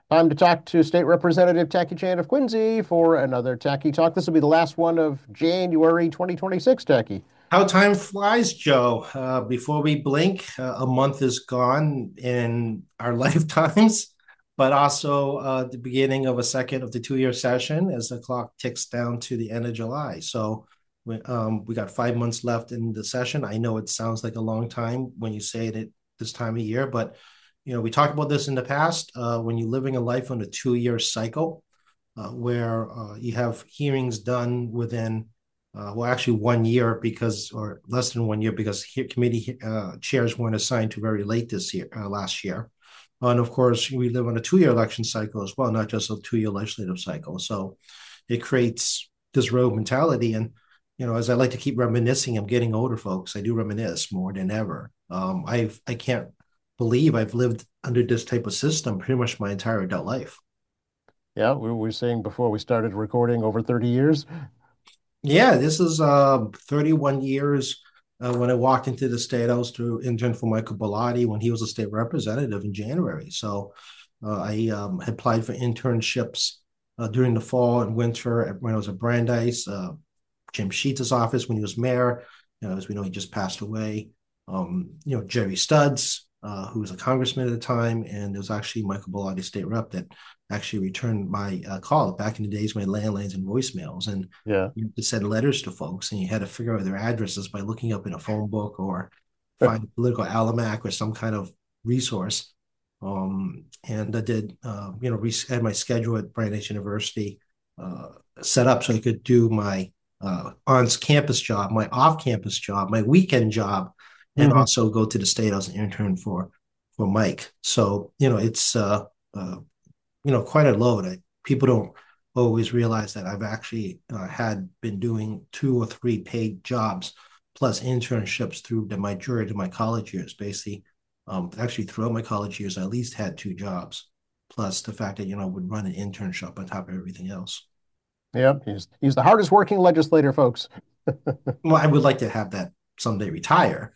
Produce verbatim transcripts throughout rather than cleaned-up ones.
Time to talk to State Representative Tacky Chan of Quincy for another Tacky Talk. This will be the last one of January twenty twenty-six, Tacky. How time flies, Joe. Uh, before we blink, uh, a month is gone in our lifetimes, but also uh, the beginning of a second of the two-year session as the clock ticks down to the end of July. So we, um, we got five months left in the session. I know it sounds like a long time when you say it at this time of year, but you know we talked about this in the past. Uh, when you're living a life on a two-year cycle, uh, where uh, you have hearings done within uh, well, actually one year because, or less than one year because he, committee uh, chairs weren't assigned to very late this year, uh, last year. And of course, we live on a two-year election cycle as well, not just a two-year legislative cycle. So it creates this rogue mentality. And, you know, as I like to keep reminiscing, I'm getting older, folks. I do reminisce more than ever. Um, I've, I can't believe I've lived under this type of system pretty much my entire adult life. Yeah, we were saying before we started recording over thirty years. Yeah, this is uh, thirty-one years. Uh, when I walked into the state, I was through intern for Michael Bellotti when he was a state representative in January. So uh, I um, applied for internships uh, during the fall and winter when I was at Brandeis, uh, Jim Sheets' office when he was mayor. You know, as we know, he just passed away. Um, you know, Jerry Studs, uh, who was a congressman at the time, and there was actually Michael Bellotti, state rep, that actually returned my uh, call back in the days when landlines and voicemails. And Yeah. you had to send letters to folks, and you had to figure out their addresses by looking up in a phone book or find a political almanac or some kind of resource. Um, and I did, uh, you know, had my schedule at Brandeis University uh, set up so I could do my uh, on-campus job, my off-campus job, my weekend job, and Hmm. also go to the state. I was an intern for for Mike. So you know, it's uh, uh, you know quite a load. I, people don't always realize that I've actually uh, had been doing two or three paid jobs plus internships through the majority of my college years. Basically, um, actually throughout my college years, I at least had two jobs, plus the fact that you know I would run an internship on top of everything else. Yep, he's he's the hardest working legislator, folks. Well, I would like to have that someday retire.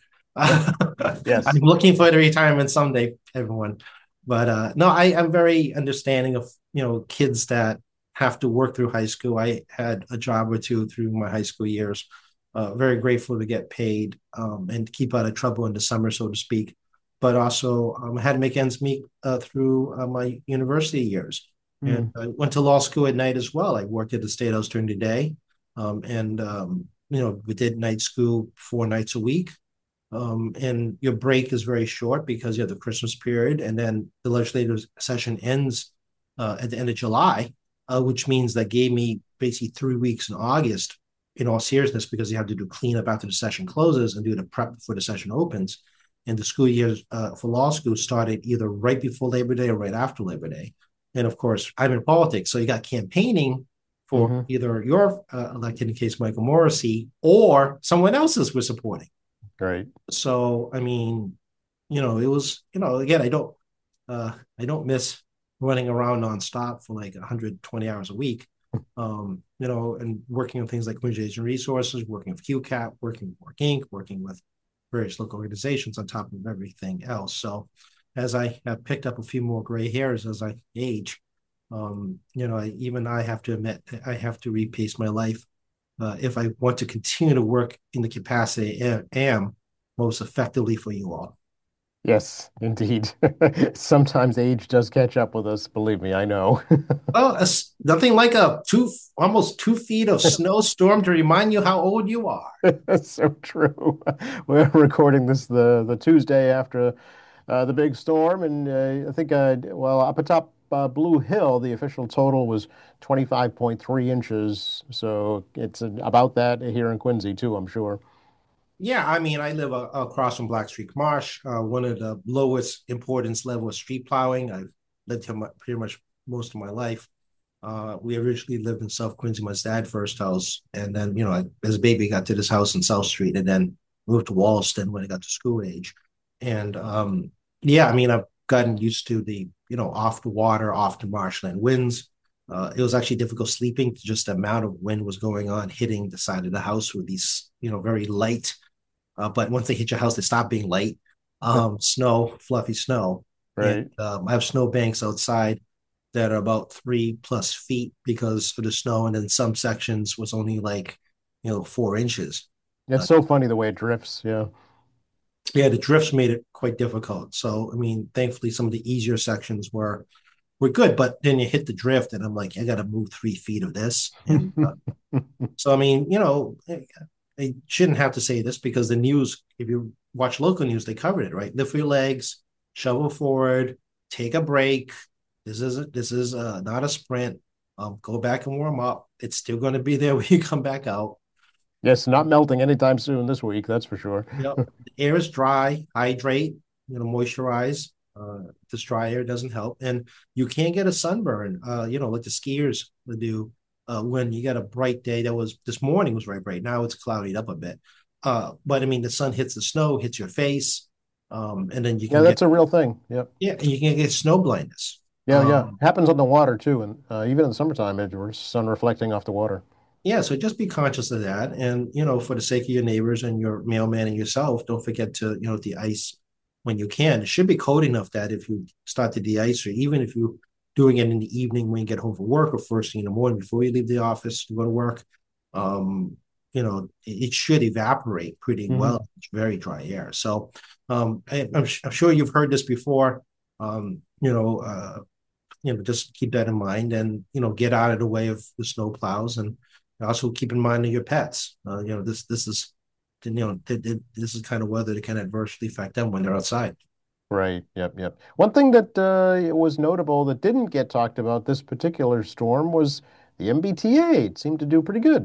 I'm Yes. looking for the retirement someday, everyone. But uh, no, I, I'm very understanding of you know kids that have to work through high school. I had a job or two through my high school years. Uh, very grateful to get paid um, and keep out of trouble in the summer, so to speak. But also, um, I had to make ends meet uh, through uh, my university years. And Mm. I went to law school at night as well. I worked at the State House during the day, um, and um, you know we did night school four nights a week. Um, and your break is very short because you have the Christmas period, and then the legislative session ends uh, at the end of July, uh, which means that gave me basically three weeks in August. In all seriousness, because you have to do cleanup after the session closes and do the prep before the session opens. And the school year uh, for law school started either right before Labor Day or right after Labor Day. And of course, I'm in politics, so you got campaigning for Hmm. either your uh, elected, in case Michael Morrissey, or someone else's we're supporting. Great. So I mean, you know, it was, you know, again, I don't uh I don't miss running around nonstop for like one hundred twenty hours a week. Um, you know, and working on things like community resources, working with Q CAP, working with Work Inc, working with various local organizations on top of everything else. So as I have picked up a few more gray hairs as I age, um, you know, I, even I have to admit I have to repace my life uh, if I want to continue to work in the capacity I am most effectively for you all. Yes, indeed. Sometimes age does catch up with us, believe me, I know. Well, it's nothing like a two, almost two feet of snowstorm to remind you how old you are. That's so true. We're recording this the the Tuesday after uh, the big storm, and uh, I think uh, well up atop uh, Blue Hill, the official total was twenty-five point three inches. So it's uh, about that here in Quincy too, I'm sure. Yeah, I mean, I live uh, across from Black Street Marsh, uh, one of the lowest importance level of street plowing. I've lived here my, pretty much most of my life. Uh, we originally lived in South Quincy, my dad's first house, and then you know, I, as a baby, got to this house in South Street, and then moved to Wallaston when I got to school age. And um, yeah, I mean, I've gotten used to the you know off the water, off the marshland winds. Uh, it was actually difficult sleeping. Just the amount of wind was going on, hitting the side of the house with these you know very light uh, but once they hit your house, they stop being light. Um, snow, fluffy snow, and Right. um, I have snow banks outside. that are about three plus feet because of the snow, and then some sections was only like, you know, four inches. It's Uh, so funny the way it drifts. Yeah. yeah, the drifts made it quite difficult. So, I mean, thankfully, some of the easier sections were were good, but then you hit the drift, and I'm like, I got to move three feet of this, and uh, so I mean, you know, I, I shouldn't have to say this because the news, if you watch local news, they covered it, right? Lift your legs, shovel forward, take a break. This is a, this is a, not a sprint. Um, go back and warm up. It's still going to be there when you come back out. Yes, not melting anytime soon this week, that's for sure. Yep. The air is dry. Hydrate. You know, moisturize. Uh, this dry air doesn't help, and you can't get a sunburn. Uh, you know, like the skiers do uh, when you got a bright day. That was this morning was very bright. Now it's clouded up a bit. Uh, but I mean, the sun hits the snow, hits your face, um, and then you Yeah, can get that's a real thing. Yep. yeah, and you can get snow blindness. Yeah, yeah. Um, Happens on the water too, and uh, even in the summertime, it's sun reflecting off the water. yeah, so just be conscious of that, and you know, for the sake of your neighbors and your mailman and yourself, don't forget to you know the ice when you can. It should be cold enough that if you start to de-ice, or even if you're doing it in the evening when you get home from work or first thing in the morning before you leave the office to go to work, um, you know, it, it should evaporate pretty Hmm. well. It's very dry air. So um, I, I'm, I'm sure you've heard this before. Um, you know, uh, you know, just keep that in mind, and you know, get out of the way of the snow plows, and also keep in mind of your pets. Uh, you know, this this is you know th- th- this is kind of weather that can adversely affect them when they're outside. Right. Yep. Yep. One thing that uh, was notable that didn't get talked about this particular storm was the M B T A. It seemed to do pretty good.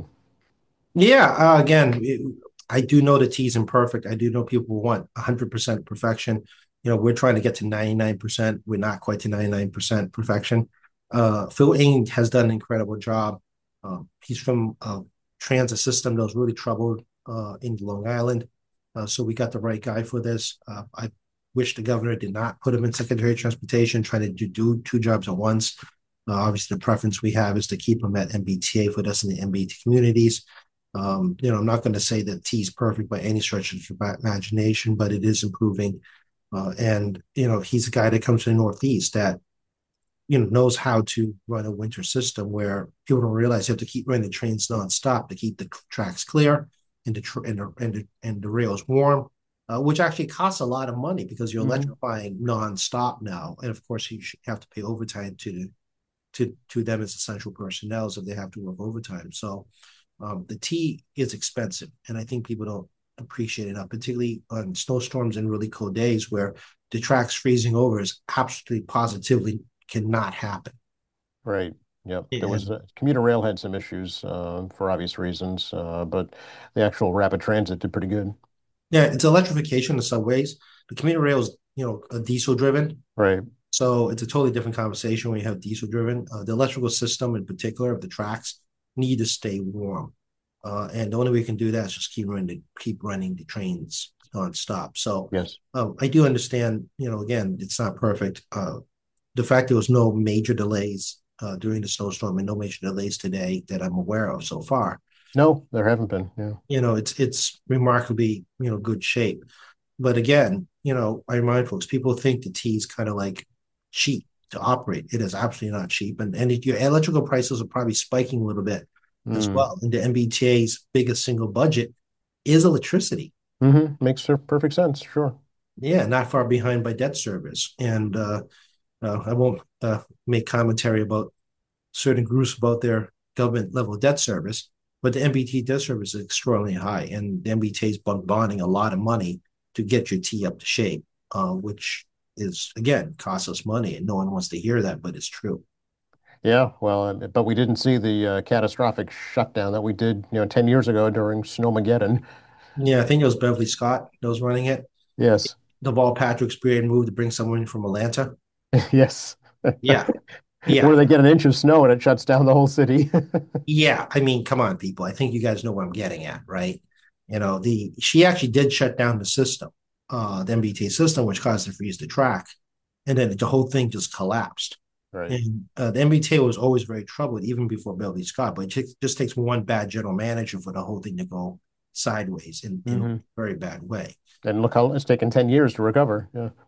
Yeah, uh, again, it, I do know the T is imperfect. I do know people want one hundred percent perfection. You know, we're trying to get to ninety-nine percent. We're not quite to ninety-nine percent perfection. Uh, Phil Ing has done an incredible job. Um, he's from a transit system that was really troubled uh, in Long Island. Uh, so we got the right guy for this. Uh, I wish the governor did not put him in Secretary of Transportation, trying to do, do two jobs at once. Uh, obviously, the preference we have is to keep him at M B T A for us in the M B T communities. Um, you know, I'm not going to say that T is perfect by any stretch of the imagination, but it is improving. Uh, and you know, he's a guy that comes from the Northeast that you know knows how to run a winter system where people don't realize you have to keep running the trains nonstop to keep the tracks clear and the tr- and the, and the, and the rails warm, uh, which actually costs a lot of money because you're Hmm. electrifying nonstop now, and of course you have to pay overtime to to to them as essential personnel if they have to work overtime. So um, the tea is expensive, and I think people don't appreciate it enough, particularly on snowstorms and really cold days where the tracks freezing over is absolutely positively cannot happen. Right. Yep. There was And uh, commuter rail had some issues uh, for obvious reasons, uh, but the actual rapid transit did pretty good. yeah, it's electrification of subways. The commuter rail is you know a diesel driven, Right. so it's a totally different conversation when you have diesel driven. Uh, the electrical system, in particular, of the tracks need to stay warm, uh, and the only way we can do that is just keep running the, keep running the trains nonstop. So Yes. um, I do understand. You know, again, it's not perfect. Uh, the fact there was no major delays uh, during the snowstorm and no major delays today that I'm aware of so far. No, there haven't been. Yeah. You know, it's it's remarkably you know good shape. But again, you know, I remind folks, people think the T is kind of like cheap to operate. It is absolutely not cheap. And, and your electrical prices are probably spiking a little bit as Mm. well. And the M B T A's biggest single budget is electricity. Hmm. Makes perfect sense. Sure. Yeah, not far behind by debt service. And uh, uh, I won't uh, make commentary about certain groups about their government level debt service, but the M B T debt service is extraordinarily high, and the M B T is bonding a lot of money to get your T up to shape, uh, which is again costs us money, and no one wants to hear that, but it's true. Yeah. Well, uh, but we didn't see the uh, catastrophic shutdown that we did, you know, ten years ago during Snowmageddon. Yeah, I think it was Beverly Scott that was running it. Yes. Deval Patrick's brigade moved to bring someone from Atlanta. Yes. Yeah, yeah, Where they get an inch of snow and it shuts down the whole city. yeah. I mean, come on, people. I think you guys know what I'm getting at, right? You know, the she actually did shut down the system, uh, the M B T system, which caused the freeze to track, and then the whole thing just collapsed. Right. And uh, the M B T was always very troubled, even before Beverly Scott. But it t- just takes one bad general manager for the whole thing to go sideways in, in a Hmm. very bad way. And look how it's taken ten years to recover. Yeah.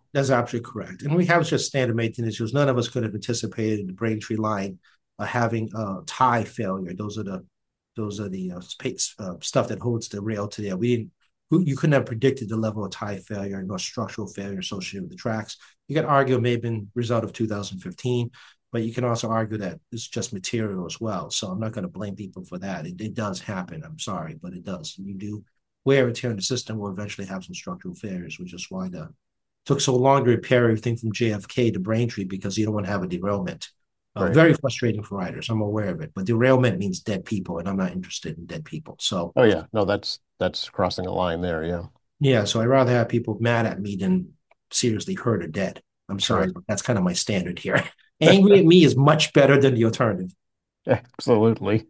That's absolutely correct. And we have just standard maintenance issues. None of us could have anticipated the Braintree line uh, having a tie failure. Those are the those are the uh, space, uh, stuff that holds the rail to there. We didn't. You couldn't have predicted the level of tie failure nor structural failure associated with the tracks. You can argue it may have been a result of two thousand fifteen, but you can also argue that it's just material as well. So I'm not going to blame people for that. It, it does happen. I'm sorry, but it does. You do wear and tear in the system will eventually have some structural failures, which is why the took so long to repair everything from J F K to Braintree because you don't want to have a derailment. Uh, Right. very frustrating for riders. I'm aware of it, but derailment means dead people, and I'm not interested in dead people. So Oh yeah. No, that's that's crossing a line there. Yeah. yeah, so I'd rather have people mad at me than seriously hurt or dead. I'm Sure. sorry, but that's kind of my standard here. Angry at me is much better than the alternative. Absolutely.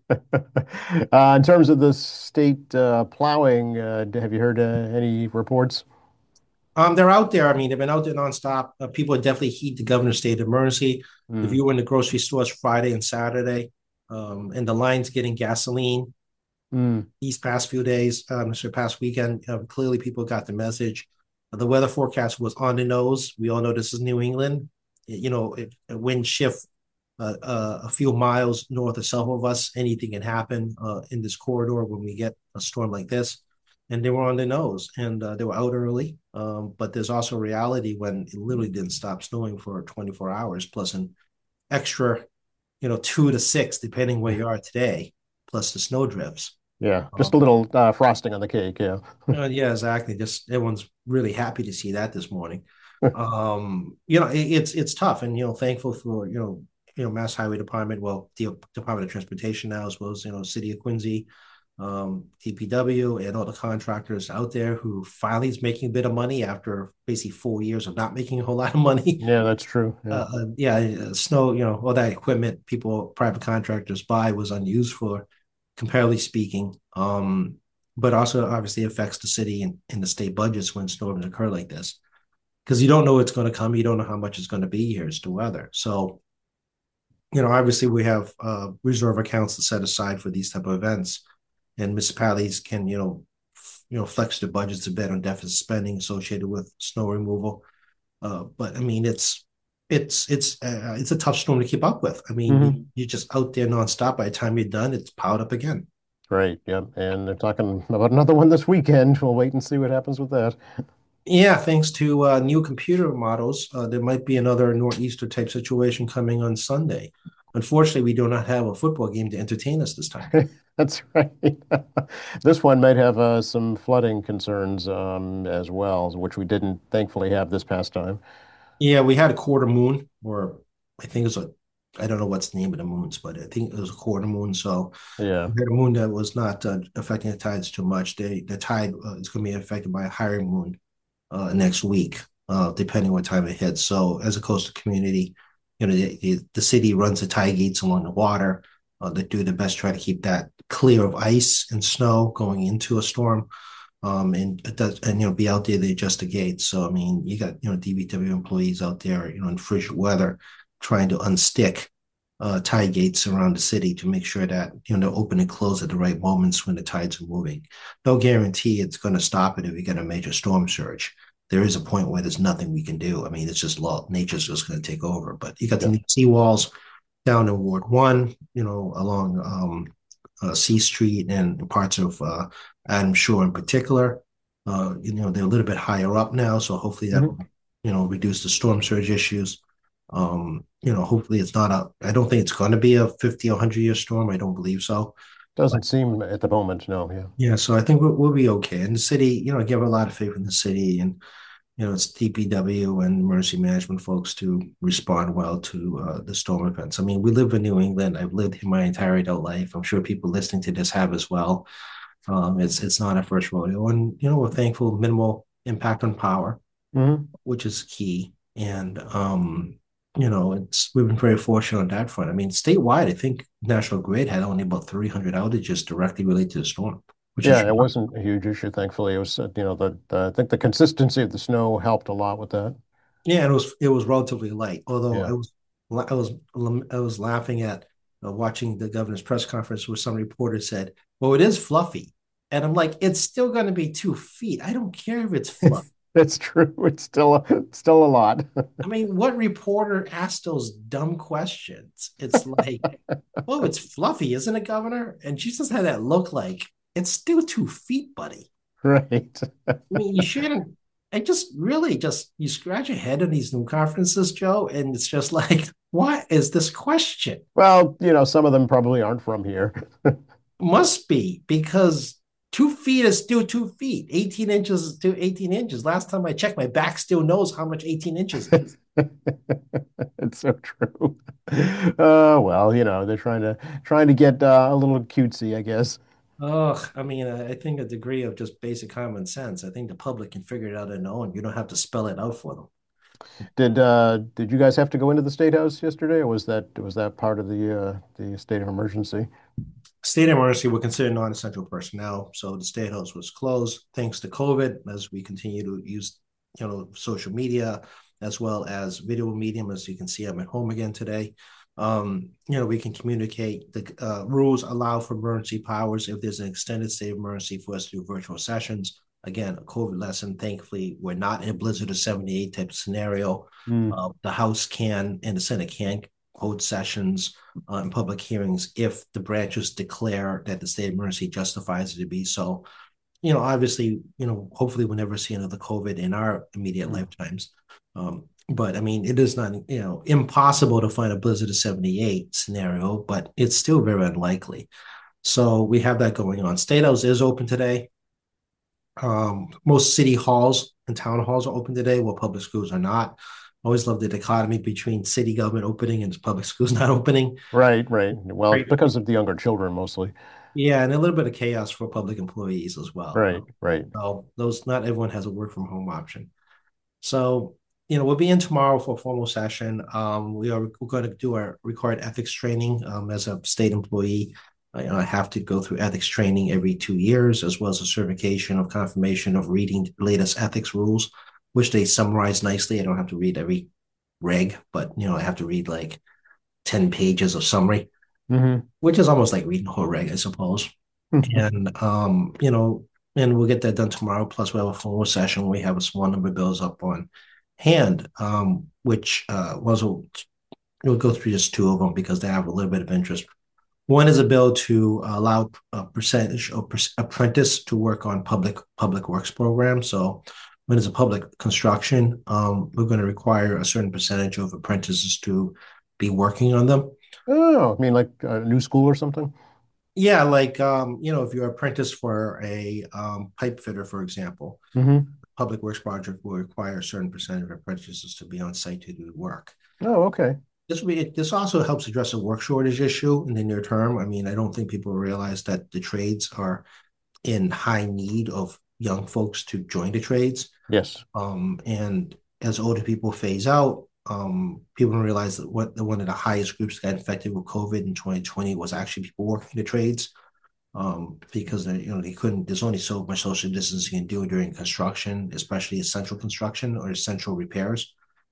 Uh, in terms of the state uh, plowing, uh, have you heard uh, any reports? Um, they're out there. I mean, they've been out there nonstop. Uh, people definitely heed the governor's state of emergency. If Mm, you were in the grocery stores Friday and Saturday, um, and the lines getting gasoline, mm, these past few days, um, this past weekend, uh, clearly people got the message. The weather forecast was on the nose. We all know this is New England. You know, if a wind shift uh, uh, a few miles north or south of us, anything can happen uh, in this corridor when we get a storm like this. And they were on the nose, and uh, they were out early. Um, but there's also reality when it literally didn't stop snowing for twenty-four hours, plus an extra, you know, two to six, depending where you are today, plus the snow drifts. yeah, just a Um, little uh, frosting on the cake. Yeah. uh, yeah, exactly. Just everyone's really happy to see that this morning. Um, you know, it, it's it's tough, and you know, thankful for you know, you know, Mass Highway Department, well, the Department of Transportation now, as well as you know, City of Quincy, um, D P W, and all the contractors out there who finally is making a bit of money after basically four years of not making a whole lot of money. Yeah, that's true. Yeah. Uh, uh, yeah, uh, snow, you know, all that equipment people, private contractors buy was unused for, comparatively speaking. Um, but also obviously affects the city and, and the state budgets when storms occur like this because you don't know what's going to come. You don't know how much it's going to be here as to weather. So, you know, obviously we have uh, reserve accounts to set aside for these type of events, and municipalities can, you know, f- you know, flex their budgets a bit on deficit spending associated with snow removal. Uh, but I mean, it's it's it's uh, it's a tough storm to keep up with. I mean, you, Hmm. you're just out there nonstop. By the time you're done, it's piled up again. Right. Yep. And they're talking about another one this weekend. We'll wait and see what happens with that. Yeah, thanks to uh, new computer models, uh, there might be another nor'easter type situation coming on Sunday. Unfortunately, we do not have a football game to entertain us this time. That's right. This one might have uh, some flooding concerns um, as well, which we didn't thankfully have this past time. Yeah, we had a quarter moon, or I think it was a, I don't know what's the name of the moons, but I think it was a quarter moon. So Yeah. we had a moon that was not uh, affecting the tides too much. They, the tide uh, is going to be affected by a higher moon uh, next week, uh, depending what time it hits. So as a coastal community, you know, the, the, the city runs the tide gates along the water. Uh, they do their best to try to keep that clear of ice and snow going into a storm. Um, and it does, and you know, be out there, they adjust the gates. So I mean, you got you know D B W employees out there, you know, in frigid weather, trying to unstick uh, tide gates around the city to make sure that you know they're open and close at the right moments when the tides are moving. No guarantee it's going to stop it if we get a major storm surge. There is a point where there's nothing we can do. I mean, it's just law. Nature's just going to take over. But you got the Yeah. new seawalls down in Ward One, you know, along um, uh, C Street and parts of uh, Adams Shore in particular. Uh, you know, they're a little bit higher up now, so hopefully that will, Mhm. you know, reduce the storm surge issues. Um, you know, hopefully it's not a, I don't think it's going to be a fifty or one hundred year storm. I don't believe so. But Doesn't seem at the moment, no. Yeah. yeah, so I think we'll, we'll be okay. And the city, you know, I give a lot of faith in the city and, you know, it's D P W and emergency management folks to respond well to uh, the storm events. I mean, we live in New England. I've lived here my entire adult life. I'm sure people listening to this have as well. Um, it's it's not a first rodeo, and you know we're thankful minimal impact on power, Hmm. which is key. And um, you know, it's we've been very fortunate on that front. I mean, statewide, I think National Grid had only about three hundred outages directly related to the storm, which is Yeah, it wasn't a huge issue, thankfully. It was, uh, you know, the, the I think the consistency of the snow helped a lot with that. yeah, and it was it was relatively light. Although Yeah. I was I was I was laughing at uh, watching the governor's press conference where some reporter said, "Well, it is fluffy," and I'm like, "It's still going to be two feet. I don't care if it's fluffy." It's true. It's still it's still a lot. I mean, what reporter asked those dumb questions? It's like, oh, it's fluffy, isn't it, Governor? And she just had that look like it's still two feet, buddy. Right. I mean, you shouldn't. I just really just you scratch your head in these new conferences, Joe, and it's just like, what is this question? Well, you know, some of them probably aren't from here. Must be because two feet is still two feet. eighteen inches is still eighteen inches. Last time I checked, my back still knows how much eighteen inches is. It's so true. Oh, well, you know, they're trying to trying to get uh, a little cutesy, I guess. Oh, I mean, I think a degree of just basic common sense. I think the public can figure it out on their own. You don't have to spell it out for them. Did uh did you guys have to go into the State House yesterday, or was that was that part of the uh the state of emergency? State emergency were considered non-essential personnel, so the state house was closed thanks to COVID. As we continue to use, you know, social media as well as video medium, as you can see, I'm at home again today. Um, you know, we can communicate. The uh, rules allow for emergency powers if there's an extended state of emergency for us to do virtual sessions. Again, a COVID lesson. Thankfully, we're not in a blizzard of seventy-eight type of scenario. Mm. Uh, the House can and the Senate can hold sessions uh, and public hearings if the branches declare that the state of emergency justifies it to be so. You know, obviously, you know, hopefully we'll never see another COVID in our immediate Mm. lifetimes. Um, but I mean, it is not, you know, impossible to find a blizzard of seventy-eight scenario, but it's still very unlikely. So we have that going on. State House is open today. Um, most city halls and town halls are open today, while public schools are not. I always love the dichotomy between city government opening and public schools not opening. Right, right. Well, Right. because of the younger children mostly. Yeah, and a little bit of chaos for public employees as well. Right, Um, right. so those, not everyone has a work from home option. So, you know, we'll be in tomorrow for a formal session. Um, we are we're going to do our required ethics training um, as a state employee. I, I have to go through ethics training every two years, as well as a certification of confirmation of reading the latest ethics rules, which they summarize nicely. I don't have to read every reg, but you know, I have to read like ten pages of summary, Hmm. which is almost like reading the whole reg, I suppose. And um, you know, and we'll get that done tomorrow. Plus, we have a formal session where we have a small number of bills up on hand, um, which uh, was a, we'll go through just two of them because they have a little bit of interest. One is a bill to allow a percentage of apprentice to work on public public works programs. So when it's a public construction, um, we're going to require a certain percentage of apprentices to be working on them. Oh, I mean like a new school or something? Yeah, like um, you know, if you're an apprentice for a um, pipe fitter, for example, Hmm. public works project will require a certain percentage of apprentices to be on site to do work. Oh, okay. This be, this also helps address a work shortage issue in the near term. I mean, I don't think people realize that the trades are in high need of young folks to join the trades. Yes. Um, and as older people phase out, um, people don't realize that what the, one of the highest groups that got infected with COVID in twenty twenty was actually people working the trades. Um, because they, you know, they couldn't. There's only so much social distancing you can do during construction, especially essential construction or essential repairs,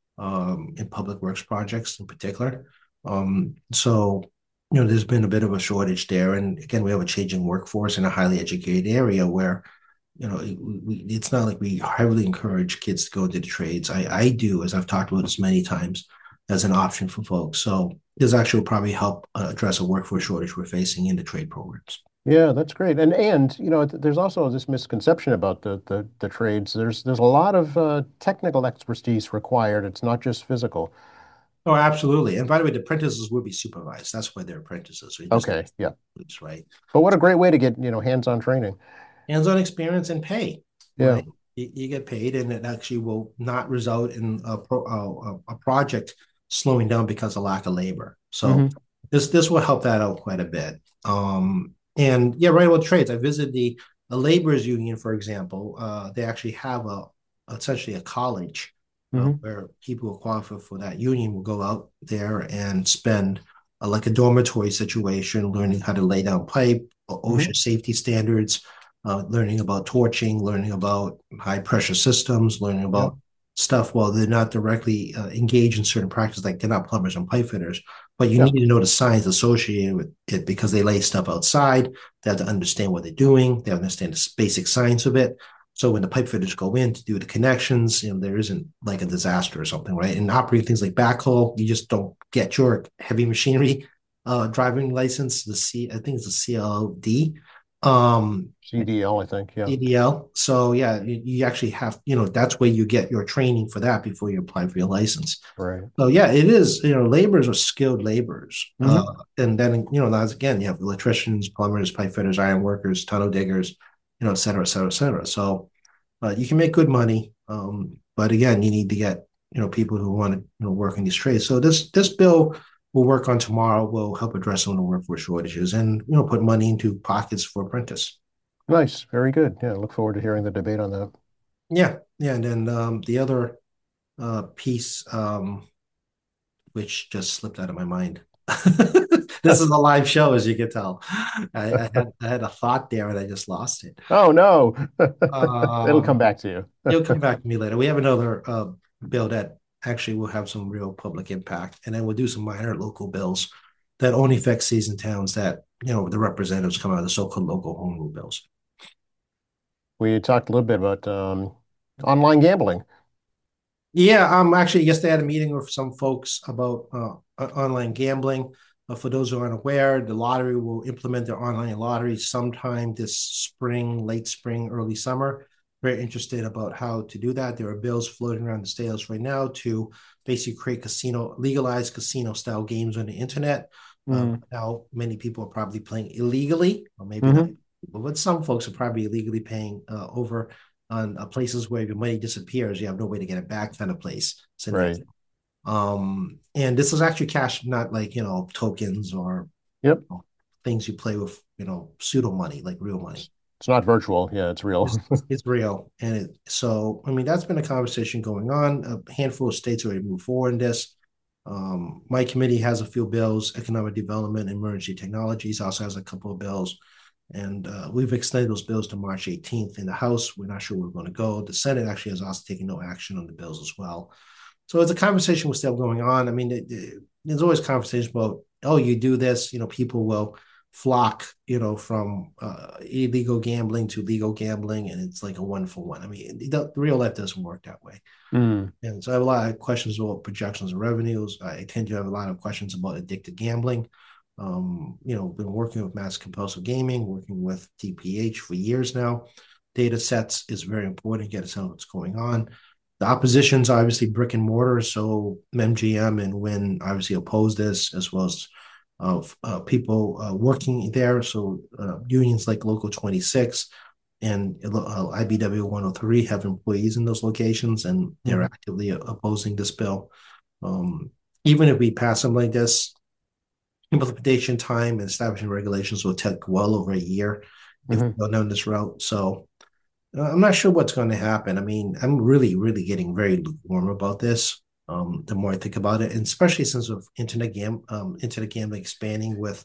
um, in public works projects in particular. Um, so, you know, there's been a bit of a shortage there, and again, we have a changing workforce in a highly educated area where, you know, we, it's not like we heavily encourage kids to go into the trades. I, I do, as I've talked about this many times, as an option for folks. So this actually will probably help uh, address a workforce shortage we're facing in the trade programs. Yeah, that's great. And and you know, th- there's also this misconception about the the, the trades. There's there's a lot of uh, technical expertise required. It's not just physical. Oh, absolutely. And by the way, the apprentices will be supervised. That's why they're apprentices. We just Okay, yeah. right. But what a great way to get, you know, hands-on training. Hands-on experience and pay, Yeah. right? You, you get paid, and it actually will not result in a, pro, a, a project slowing down because of lack of labor. So Hmm. this this will help that out quite a bit. Um, and yeah, right about trades. I visited the, the laborers union, for example. Uh, they actually have a essentially a college uh, Hmm. where people who qualify for that union will go out there and spend uh, like a dormitory situation, learning how to lay down pipe, Hmm. OSHA safety standards, uh, learning about torching, learning about high pressure systems, learning Yeah. about stuff. While they're not directly uh, engaged in certain practices, like they're not plumbers and pipe fitters, but you Yeah. need to know the science associated with it because they lay stuff outside. They have to understand what they're doing. They understand the basic science of it. So when the pipe fitters go in to do the connections, you know, there isn't like a disaster or something, right? And operating things like backhoe, you just don't get your heavy machinery uh, driving license. The C, I think it's the C L D, um, C D L, I think. Yeah. C D L. So yeah, you, you actually have, you know, that's where you get your training for that before you apply for your license. Right. So yeah, it is. You know, laborers are skilled laborers, uh, Hmm. and then you know, that's again, you have electricians, plumbers, pipe fitters, iron workers, tunnel diggers, you know, et cetera, et cetera, et cetera. So uh, you can make good money, um, but again, you need to get you know people who want to you know work in these trades. So this this bill we'll work on tomorrow will help address some of the workforce shortages and you know put money into pockets for apprentice. Nice. Very good. Yeah. Look forward to hearing the debate on that. Yeah, yeah, and then um, the other uh, piece, um, which just slipped out of my mind. This is a live show, as you can tell. I, I had I had a thought there, and I just lost it. Oh no. It'll come Um, back to you. it'll come back to me later. We have another uh, bill that actually will have some real public impact, and then we'll do some minor local bills that only affect cities and towns that you know the representatives come out of the so-called local home rule bills. We talked a little bit about um, online gambling. Yeah, um, actually, yesterday I had a meeting with some folks about uh, online gambling. Uh, for those who aren't aware, the lottery will implement their online lottery sometime this spring, late spring, early summer. Very interested about how to do that. There are bills floating around the states right now to basically create casino, legalized casino style games on the internet. Uh, Mm. now, many people are probably playing illegally, or maybe not, Hmm. but some folks are probably illegally paying uh, over on uh, places where your money disappears, you have no way to get it back kind of place scenario. Right. Um, and this is actually cash, not like, you know, tokens or Yep. you know, things you play with, you know, pseudo money, like real money. It's, it's not virtual. Yeah, it's real. It's, it's real. And it, so, I mean, that's been a conversation going on. A handful of states already moved forward in this. Um, my committee has a few bills, economic development, emergency technologies also has a couple of bills. And uh, we've extended those bills to March eighteenth in the House. We're not sure where we're going to go. The Senate actually has also taken no action on the bills as well. So it's a conversation we're still going on. I mean, it, it, there's always conversation about, oh, you do this, you know, people will flock, you know, from uh, illegal gambling to legal gambling, and it's like a one for one. I mean, the, the real life doesn't work that way. Mm. And so I have a lot of questions about projections of revenues. I tend to have a lot of questions about addicted gambling. Um, you know, been working with mass compulsive gaming, working with T P H for years now. Data sets is very important. Get a sense of what's going on. The opposition's obviously brick and mortar, so M G M and Win obviously oppose this, as well as uh, uh, people uh, working there. So uh, unions like Local twenty-six and uh, I B W one oh three have employees in those locations, and they're Hmm. actively opposing this bill. Um, even if we pass them like this, implementation time and establishing regulations will take well over a year if we Hmm. go down this route. So uh, I'm not sure what's going to happen. I mean, I'm really, really getting very lukewarm about this. Um, the more I think about it, and especially since of internet gam um, internet gambling expanding with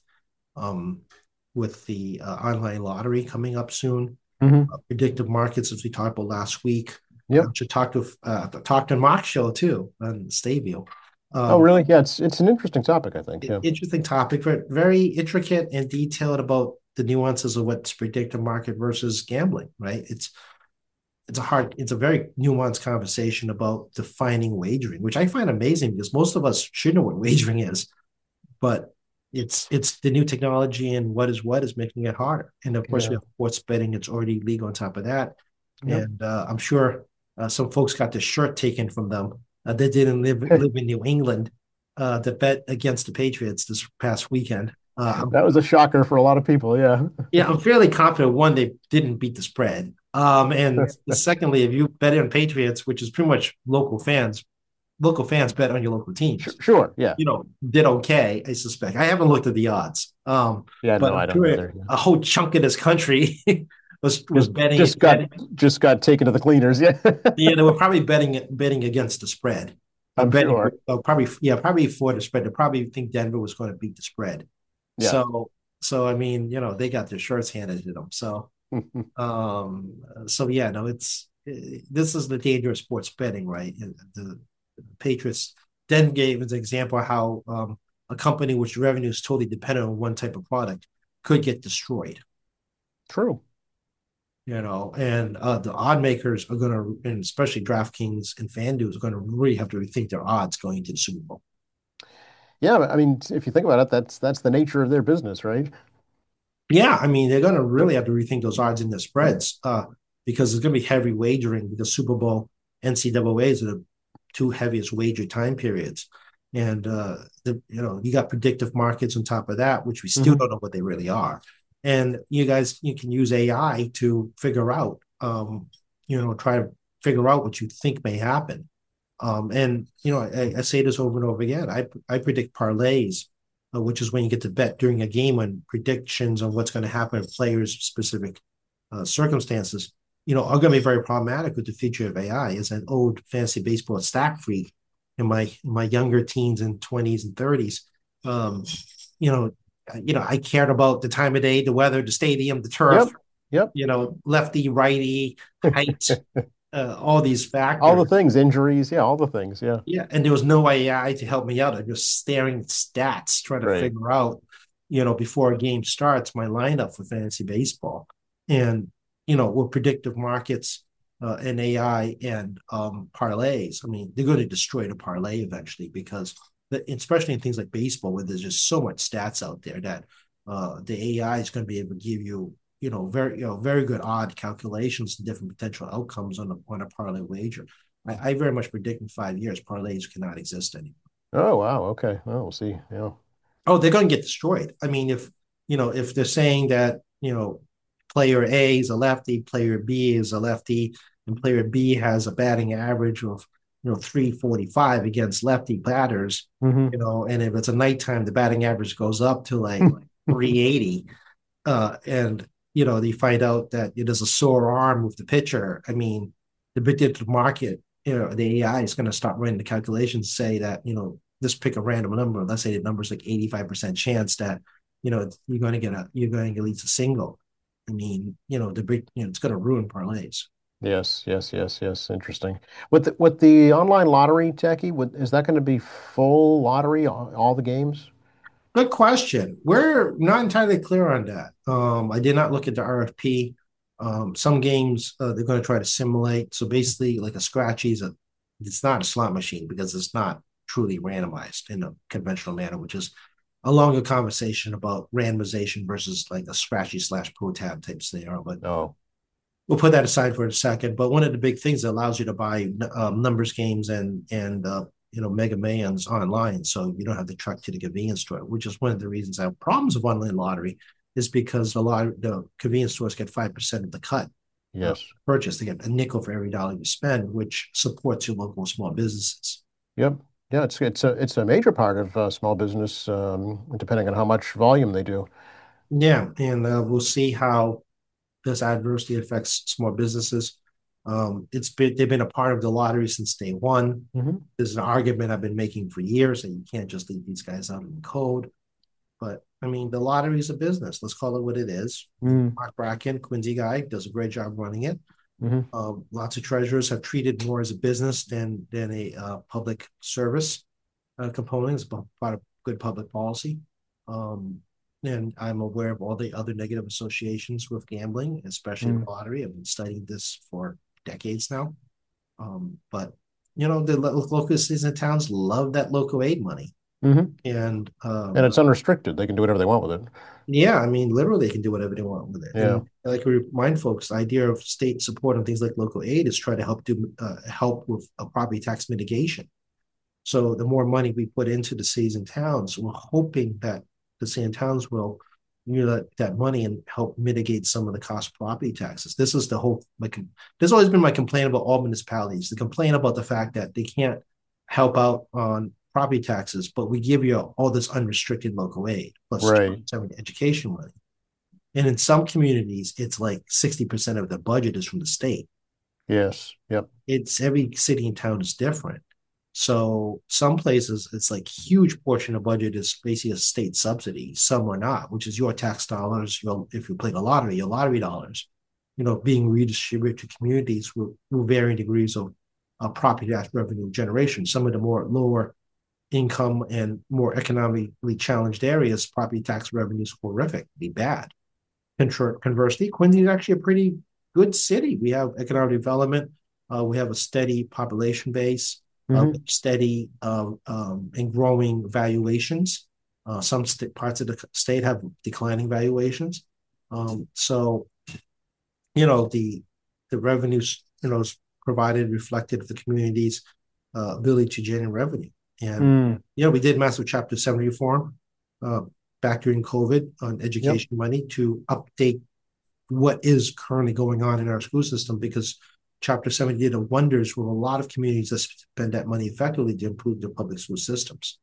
um, with the uh, online lottery coming up soon, uh, Hmm. predictive markets as we talked about last week. I Yep. should talk to uh, talked on Mark's show too on Stavio. Oh, Um, really? Yeah, it's it's an interesting topic, I think. Yeah. interesting topic, but very intricate and detailed about the nuances of what's predictive market versus gambling, right? It's it's a hard, it's a very nuanced conversation about defining wagering, which I find amazing because most of us should know what wagering is, but it's it's the new technology and what is what is making it harder. And of course, we Yeah. have sports betting; it's already legal on top of that. Yep. And uh, I'm sure uh, some folks got the shirt taken from them uh, that didn't live live in New England uh, that bet against the Patriots this past weekend. Uh, I'm, That was a shocker for a lot of people. Yeah. yeah, I'm fairly confident one they didn't beat the spread, um, and secondly, if you bet on Patriots, which is pretty much local fans, local fans bet on your local Sure. teams, Sure. Yeah. you know, did okay. I suspect. I haven't looked at the odds, um, Yeah. but No, I'm I don't sure either. Yeah. a whole chunk of this country was was Just betting just got betting just got taken to the cleaners. Yeah. Yeah, they were probably betting betting against the spread, or I'm betting, sure. or probably yeah, probably for the spread. They probably think Denver was going to beat the spread. Yeah. So, so I mean, you know, they got their shirts handed to them. So, um, so yeah, no, it's this is the danger of sports betting, right? The, the Patriots then gave as an example how um, a company which revenue is totally dependent on one type of product could get destroyed. True. you know, and uh, the odd makers are going to, and especially DraftKings and FanDuel, are going to really have to rethink their odds going into the Super Bowl. Yeah, but I mean, if you think about it, that's that's the nature of their business, right? Yeah, I mean, they're going to really have to rethink those odds in their spreads uh, because there's going to be heavy wagering because Super Bowl, N C double A's are the two heaviest wager time periods. And, uh, the, you know, you got predictive markets on top of that, which we still Hmm. don't know what they really are. And you guys, you can use A I to figure out, um, you know, try to figure out what you think may happen. Um, and you know, I, I say this over and over again. I I predict parlays, uh, which is when you get to bet during a game on predictions on what's going to happen in players' specific uh, circumstances. You know, are going to be very problematic with the future of A I. As an old fantasy baseball stack freak in my in my younger teens and twenties and thirties, um, you know, you know, I cared about the time of day, the weather, the stadium, the turf. Yep. Yep. You know, lefty, righty, height, uh, all these All factors. the things, injuries, yeah, all the things, yeah. Yeah, and there was no A I to help me out. I'm just staring at stats, trying to Right. figure out, you know, before a game starts, my lineup for fantasy baseball. And, you know, with predictive markets uh, and A I and um, parlays, I mean, they're going to destroy the parlay eventually because, the, especially in things like baseball, where there's just so much stats out there that uh, the A I is going to be able to give you, you know, very, you know, very good odd calculations and different potential outcomes on a on a parlay wager. I, I very much predict in five years parlays cannot exist anymore. Oh, wow. Okay. Well, we'll see. Yeah. Oh, they're going to get destroyed. I mean, if you know, if they're saying that you know, player A is a lefty, player B is a lefty, and player B has a batting average of you know three forty five against lefty batters, you Hmm. know, and if it's a nighttime, the batting average goes up to like three eighty, uh, and you know, they find out that it is a sore arm with the pitcher. I mean, the predictive market, you know, the A I is going to start running the calculations, say that, you know, just pick a random number. Let's say the number's like eighty-five percent chance that, you know, you're going to get a, you're going to get at least a single. I mean, you know, the big, you know, it's going to ruin parlays. Yes, yes, yes, yes. Interesting. With the, with the online lottery, Techie, would, is that going to be full lottery, all, all the games? Good question. We're not entirely clear on that. Um, I did not look at the R F P. Um, some games uh, they're going to try to simulate. So basically, like a scratchies, a, it's not a slot machine because it's not truly randomized in a conventional manner, which is a longer conversation about randomization versus like a scratchy slash pro tab type scenario. But Oh, we'll put that aside for a second. But one of the big things that allows you to buy um, numbers games and and uh, you know Mega Millions online, so you don't have to truck to the convenience store, which is one of the reasons I have problems with online lottery, is because a lot of the convenience stores get five percent of the cut uh, yes. purchase. They get a nickel for every dollar you spend, which supports your local small businesses. Yep. Yeah, it's it's a it's a major part of uh, small business, um, depending on how much volume they do. Yeah, and uh, we'll see how this adversely affects small businesses. Um, it's been they've been a part of the lottery since day one. Hmm. There's an argument I've been making for years that you can't just leave these guys out in the code. But I mean, the lottery is a business. Let's call it what it is. Mm-hmm. Mark Bracken, Quincy guy, does a great job running it. Mm-hmm. Um, lots of treasurers have treated more as a business than than a uh, public service uh, component. It's about, about a good public policy. Um, and I'm aware of all the other negative associations with gambling, especially the lottery. I've been studying this for decades now. Um, but you know, the lo- local cities and towns love that local aid money, Mm-hmm. and And um, it's unrestricted. They can do whatever they want with it. yeah, I mean, literally, they can do whatever they want with it. Yeah. And like we remind folks, the idea of state support and things like local aid is try to help do uh, help with a property tax mitigation. So the more money we put into the cities and towns, we're hoping that the cities and towns will use that, that money and help mitigate some of the cost of property taxes. This is the whole like this has always been my complaint about all municipalities. The complaint about the fact that they can't help out on property taxes, but we give you all this unrestricted local aid plus Right. education money. And in some communities, it's like sixty percent of the budget is from the state. Yes. Yep. It's every city and town is different. So some places it's like huge portion of budget is basically a state subsidy. Some are not, which is your tax dollars. Your if you play the lottery, your lottery dollars, you know, being redistributed to communities with, with varying degrees of uh, property tax revenue generation. Some of the more lower income and more economically challenged areas, property tax revenue is horrific, be bad. Conversely, Quincy is actually a pretty good city. We have economic development. Uh, we have a steady population base, uh, Hmm. steady uh, um, and growing valuations. Uh, some st- parts of the state have declining valuations. Um, so, you know, the the revenues, you know, is provided reflected the community's uh, ability to generate revenue. And, Mm. you know, we did massive Chapter seven reform uh, back during COVID on Yep. education money to update what is currently going on in our school system, because Chapter seven did wonders with a lot of communities that spend that money effectively to improve their public school systems.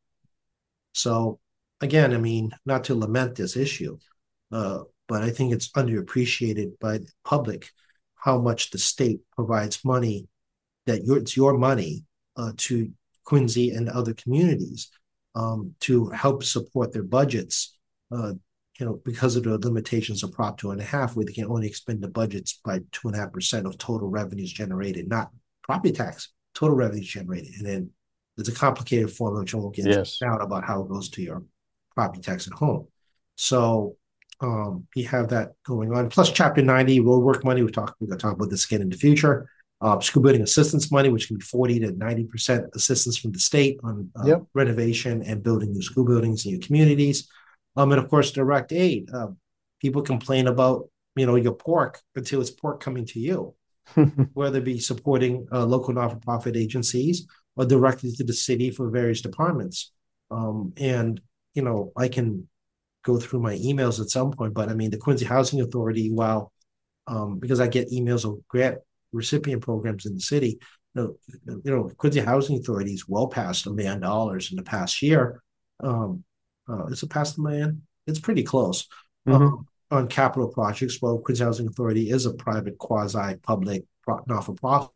So, again, I mean, not to lament this issue, uh, but I think it's underappreciated by the public how much the state provides money, that your, it's your money uh, to Quincy and other communities um, to help support their budgets. Uh, you know, because of the limitations of Prop two and a half, where they can only expend the budgets by two and a half percent of total revenues generated, not property tax, total revenues generated. And then there's a complicated formula which I won't get into Yes. now about how it goes to your property tax at home. So um, you have that going on. Plus, Chapter ninety roadwork money. We talk. We're going to talk about this again in the future. Uh, school building assistance money, which can be forty to ninety percent assistance from the state on uh, Yep. renovation and building new school buildings in your communities. Um, and of course, direct aid. Uh, people complain about, you know, your pork until it's pork coming to you, whether it be supporting uh, local not-for-profit agencies or directly to the city for various departments. Um, and, you know, I can go through my emails at some point, but I mean, the Quincy Housing Authority, while um, because I get emails of grant recipient programs in the city. You know, you know Quincy Housing Authority is well past a million dollars in the past year. Um, uh, is it past a million? It's pretty close Hmm. um, on capital projects. Well, Quincy Housing Authority is a private, quasi-public, not-for-profit.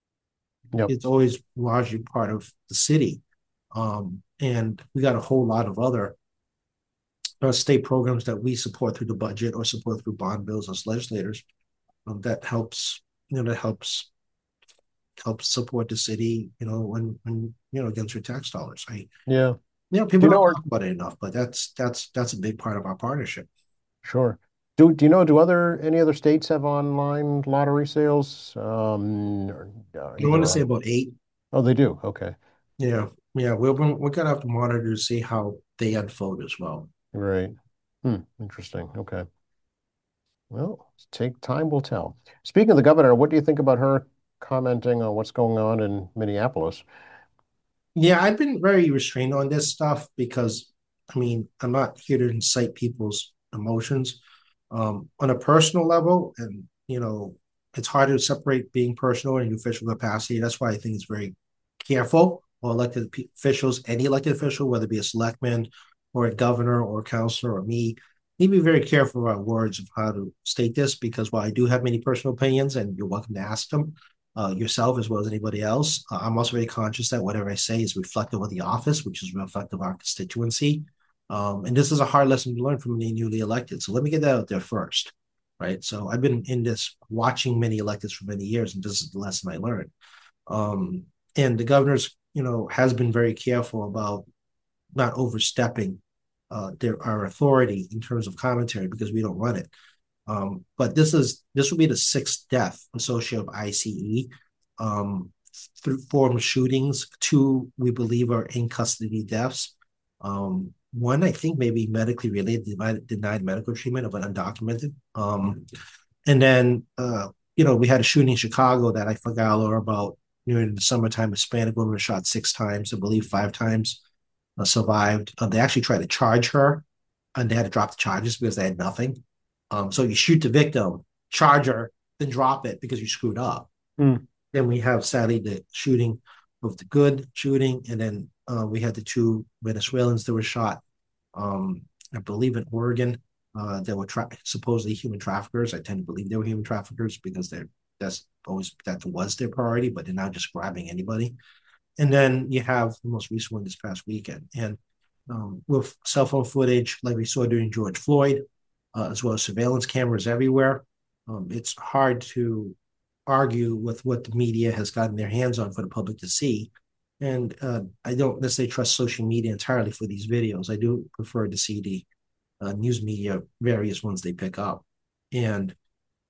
Yep. It's always largely part of the city, um, and we got a whole lot of other uh, state programs that we support through the budget or support through bond bills as legislators um, that helps you know that helps helps support the city, you know, when when you know against your tax dollars. I Yeah. you know Do people you don't know, or talk about it enough, but that's that's that's a big part of our partnership. sure. Do do you know, do other any other states have online lottery sales? Um, or, uh, I want either to say on. about eight. Oh, they do. Okay. Yeah, yeah. We're we're gonna have to monitor to see how they unfold as well. Right. Hmm. Interesting. Okay. Well, take time will tell. Speaking of the governor, what do you think about her commenting on what's going on in Minneapolis? Yeah, I've been very restrained on this stuff because, I mean, I'm not here to incite people's emotions. Um, on a personal level, and you know, it's hard to separate being personal and official capacity. That's why I think it's very careful or elected officials, any elected official, whether it be a selectman or a governor or a counselor or me, need to be very careful about words of how to state this, because while I do have many personal opinions and you're welcome to ask them, uh, yourself as well as anybody else. Uh, I'm also very conscious that whatever I say is reflective of the office, which is reflective of our constituency. Um, and this is a hard lesson to learn from any newly elected. So let me get that out there first, right? So I've been in this watching many electeds for many years, and this is the lesson I learned. Um, and the governor's, you know, has been very careful about not overstepping uh, their our authority in terms of commentary, because we don't run it. Um, but this is this will be the sixth death associated with I C E. Um, through four shootings, two we believe are in custody deaths. Um, one I think maybe medically related, denied, denied medical treatment of an undocumented. Um, and then uh, you know we had a shooting in Chicago that I forgot all about during the summertime. A Hispanic woman was shot six times, I believe five times uh, survived. Uh, they actually tried to charge her, and they had to drop the charges because they had nothing. Um, so you shoot the victim, charge her, then drop it because you screwed up. Hmm. Then we have sadly the shooting of the good shooting, and then uh, we had the two Venezuelans that were shot. Um, I believe in Oregon, uh, that were tra- supposedly human traffickers. I tend to believe they were human traffickers because they're that's always that was their priority, but they're not just grabbing anybody. And then you have the most recent one this past weekend. And um, with cell phone footage, like we saw during George Floyd, uh, as well as surveillance cameras everywhere, um, it's hard to argue with what the media has gotten their hands on for the public to see. And uh, I don't necessarily trust social media entirely for these videos. I do prefer to see the uh, news media, various ones they pick up. And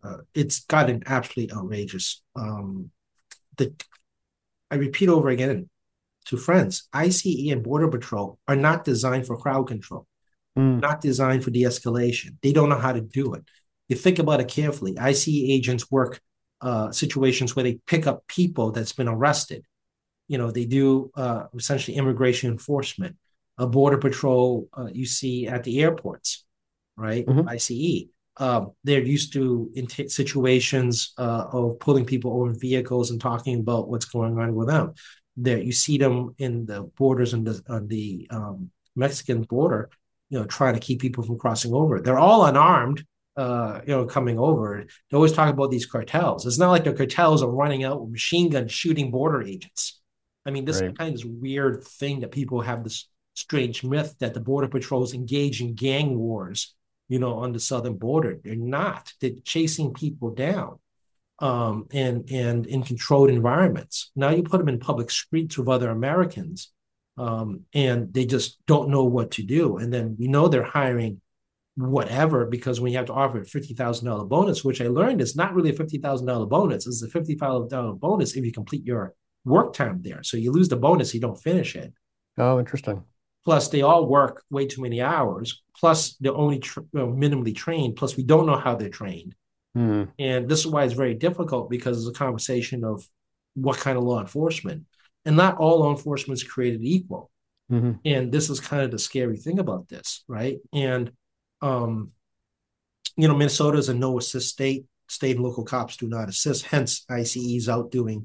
uh, it's gotten absolutely outrageous. Um, the I repeat over again to friends, ICE and Border Patrol are not designed for crowd control, Mm. not designed for de-escalation. They don't know how to do it. You think about it carefully. ICE agents work uh, situations where they pick up people that's been arrested. You know, they do uh, essentially immigration enforcement. A border patrol uh, you see at the airports, right? Hmm. ICE. Um, they're used to in t- situations uh, of pulling people over vehicles and talking about what's going on with them. There, you see them in the borders and the, on the um, Mexican border, you know, trying to keep people from crossing over. They're all unarmed, uh, you know, coming over. They always talk about these cartels. It's not like the cartels are running out with machine guns shooting border agents. I mean, this Right. kind of weird thing that people have this strange myth that the border patrols engage in gang wars, you know, on the southern border. They're not. They're chasing people down um, and and in controlled environments. Now you put them in public streets with other Americans, um, and they just don't know what to do. And then we know they're hiring whatever because when you have to offer a fifty thousand dollar bonus, which I learned is not really a fifty thousand dollar bonus, it's a fifty thousand dollar bonus if you complete your work time there. So you lose the bonus, you don't finish it. Oh, interesting. Plus, they all work way too many hours. Plus, they're only tr- well, minimally trained. Plus, we don't know how they're trained. Mm. And this is why it's very difficult because it's a conversation of what kind of law enforcement. And not all law enforcement is created equal. Hmm. And this is kind of the scary thing about this, right? And, um, you know, Minnesota is a no assist state. State and local cops do not assist. Hence, ICE is out doing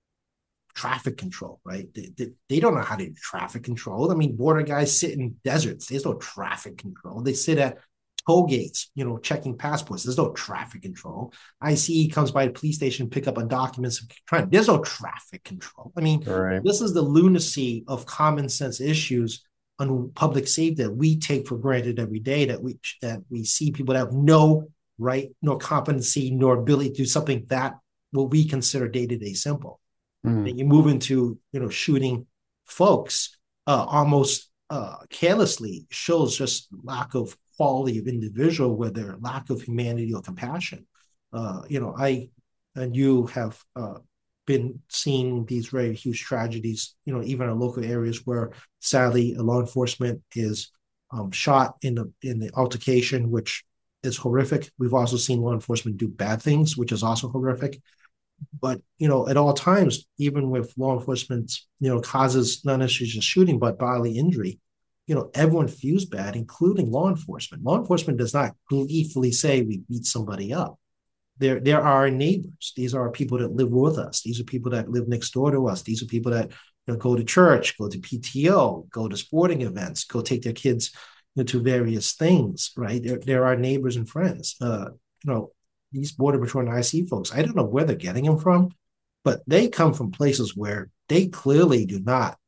traffic control, right? They, they, they don't know how to do traffic control. I mean, border guys sit in deserts. There's no traffic control. They sit at toll gates, you know, checking passports. There's no traffic control. ICE comes by the police station, pick up on documents. There's no traffic control. I mean, Right. this is the lunacy of common sense issues on public safety that we take for granted every day, that we that we see people that have no right, nor competency, nor ability to do something that what we consider day-to-day simple. Mm. Then you move into, you know, shooting folks uh, almost uh, carelessly shows just lack of quality of individual, whether lack of humanity or compassion. Uh, you know, I and you have uh, been seeing these very huge tragedies, you know, even in local areas where sadly law enforcement is um, shot in the in the altercation, which is horrific. We've also seen law enforcement do bad things, which is also horrific. But you know, at all times, even with law enforcement, you know, causes not necessarily just shooting, but bodily injury, you know, everyone feels bad, including law enforcement. Law enforcement does not gleefully say we beat somebody up. There, there are our neighbors. These are people that live with us. These are people that live next door to us. These are people that you know, go to church, go to P T O, go to sporting events, go take their kids you know, to various things. Right? There, there are neighbors and friends. Uh, you know, these border patrol and I C folks. I don't know where they're getting them from, but they come from places where they clearly do not